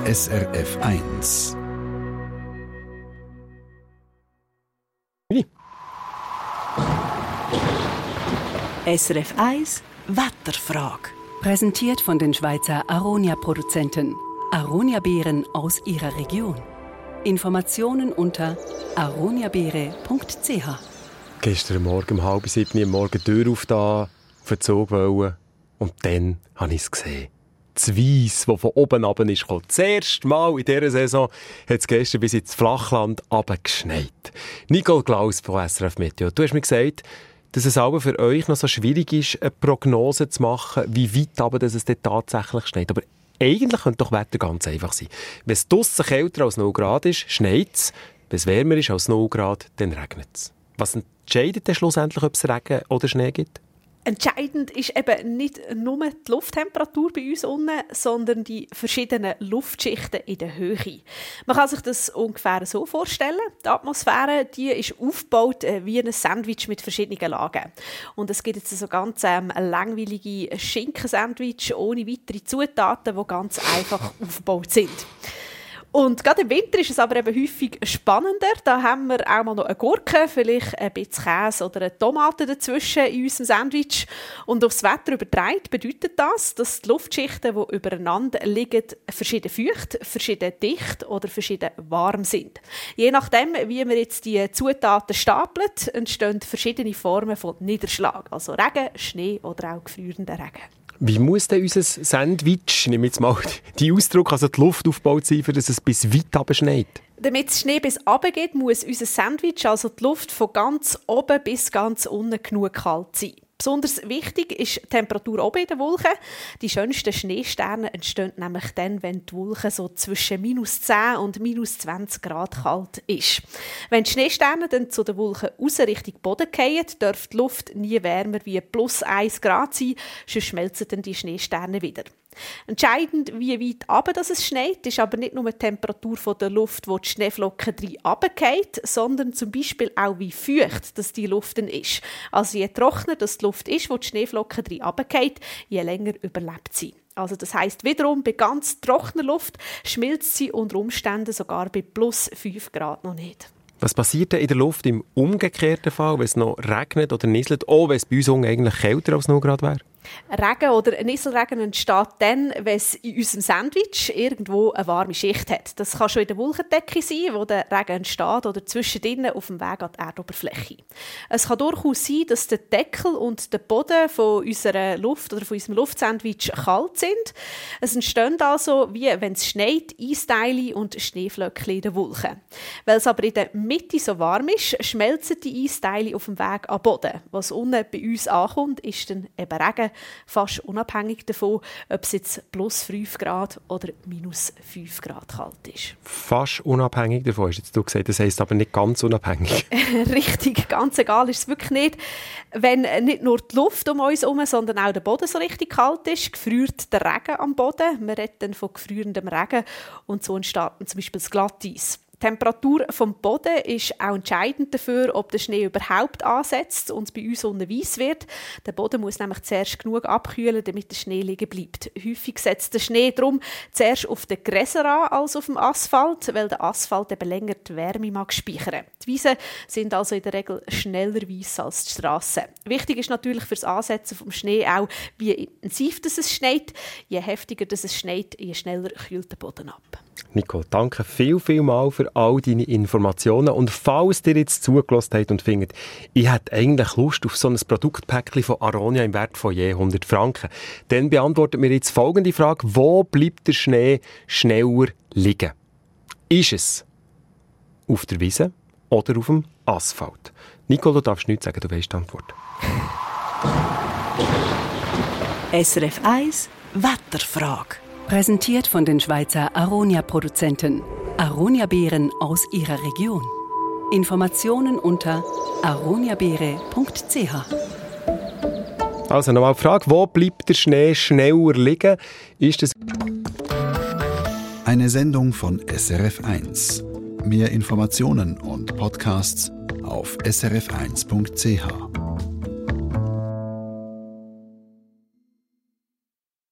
SRF 1. SRF 1 Wetterfrage. Präsentiert von den Schweizer Aronia-Produzenten. Aronia-Beeren aus ihrer Region. Informationen unter aroniabeere.ch. Gestern Morgen um 6:30 am Morgen die Tür aufgetan, auf den Zug wollen. Und dann habe ich es gesehen. Das Weiss, das von oben runter ist gekommen. Das erste Mal in dieser Saison hat es gestern bis ins Flachland runtergeschneit. Nicole Klaus von SRF Meteo. Du hast mir gesagt, dass es aber für euch noch so schwierig ist, eine Prognose zu machen, wie weit aber dass es dort tatsächlich schneit. Aber eigentlich könnte doch Wetter ganz einfach sein. Wenn es draussen kälter als 0 Grad ist, schneit es. Wenn es wärmer ist als 0 Grad, dann regnet es. Was entscheidet denn schlussendlich, ob es Regen oder Schnee gibt? Entscheidend ist eben nicht nur die Lufttemperatur bei uns unten, sondern die verschiedenen Luftschichten in der Höhe. Man kann sich das ungefähr so vorstellen. Die Atmosphäre, die ist aufgebaut wie ein Sandwich mit verschiedenen Lagen. Und es gibt jetzt so ganz langweilige Schinkensandwich ohne weitere Zutaten, die ganz einfach aufgebaut sind. Und gerade im Winter ist es aber eben häufig spannender. Da haben wir auch mal noch eine Gurke, vielleicht ein bisschen Käse oder eine Tomate dazwischen in unserem Sandwich. Und aufs Wetter übertragen bedeutet das, dass die Luftschichten, die übereinander liegen, verschieden feucht, verschieden dicht oder verschieden warm sind. Je nachdem, wie man jetzt die Zutaten stapelt, entstehen verschiedene Formen von Niederschlag. Also Regen, Schnee oder auch gefrierender Regen. Wie muss denn unser Sandwich, ich nehme jetzt mal die Ausdruck, also die Luft aufgebaut sein, dass es bis weit runter schneit? Damit es Schnee bis runter geht, muss unser Sandwich, also die Luft, von ganz oben bis ganz unten genug kalt sein. Besonders wichtig ist die Temperatur oben in den Wolken. Die schönsten Schneesterne entstehen nämlich dann, wenn die Wolke so zwischen -10 und -20 Grad kalt ist. Wenn die Schneesterne dann zu den Wolken raus Richtung Boden fallen, darf die Luft nie wärmer wie +1 Grad sein, sonst schmelzen dann die Schneesterne wieder. Entscheidend, wie weit runter es schneit, ist aber nicht nur die Temperatur der Luft, wo die Schneeflocken drin runterfallen, sondern zum Beispiel auch, wie feucht das die Luft dann ist. Also je trockener das die Luft ist, wo die Schneeflocken drin runterfallen, je länger überlebt sie. Also das heisst wiederum, bei ganz trockener Luft schmilzt sie unter Umständen sogar bei +5 Grad noch nicht. Was passiert denn in der Luft im umgekehrten Fall, wenn es noch regnet oder nieselt, auch wenn es bei uns eigentlich kälter als 0 Grad wäre? Regen oder Nieselregen entsteht dann, wenn es in unserem Sandwich irgendwo eine warme Schicht hat. Das kann schon in der Wolkendecke sein, wo der Regen entsteht, oder zwischendrin auf dem Weg an die Erdoberfläche. Es kann durchaus sein, dass der Deckel und der Boden von unserer Luft oder von unserem Luftsandwich kalt sind. Es entstehen also, wie wenn es schneit, Eisteile und Schneeflöckchen in den Wolken. Weil es aber in der Mitte so warm ist, schmelzen die Eisteile auf dem Weg an den Boden. Was unten bei uns ankommt, ist dann eben Regen, fast unabhängig davon, ob es jetzt +5 Grad oder -5 Grad kalt ist. Fast unabhängig davon, hast jetzt du gesagt. Das heisst aber nicht ganz unabhängig. Richtig, ganz egal ist es wirklich nicht. Wenn nicht nur die Luft um uns herum, sondern auch der Boden so richtig kalt ist, gefriert der Regen am Boden. Wir reden dann von gefrierendem Regen und so entsteht dann zum Beispiel das Glatteis. Die Temperatur vom Boden ist auch entscheidend dafür, ob der Schnee überhaupt ansetzt und es bei uns unten weiss wird. Der Boden muss nämlich zuerst genug abkühlen, damit der Schnee liegen bleibt. Häufig setzt der Schnee darum zuerst auf den Gräsern an als auf dem Asphalt, weil der Asphalt eben länger die Wärme mag speichern. Die Wiesen sind also in der Regel schneller weiss als die Strassen. Wichtig ist natürlich für das Ansetzen vom Schnee auch, wie intensiv es schneit. Je heftiger es schneit, je schneller kühlt der Boden ab. Nicole, danke viel mal für all deine Informationen. Und falls ihr jetzt zugelassen habt und findet, ich hätte eigentlich Lust auf so ein Produktpäckchen von Aronia im Wert von je 100 Franken, dann beantwortet mir jetzt folgende Frage: Wo bleibt der Schnee schneller liegen? Ist es auf der Wiese oder auf dem Asphalt? Nicole, du darfst nichts sagen, du weisst die Antwort. SRF 1 Wetterfrage. Präsentiert von den Schweizer Aronia-Produzenten. Aronia-Beeren aus ihrer Region. Informationen unter aroniabeere.ch. Also nochmal die Frage, wo bleibt der Schnee schneller liegen? Ist das Eine Sendung von SRF 1. Mehr Informationen und Podcasts auf srf1.ch.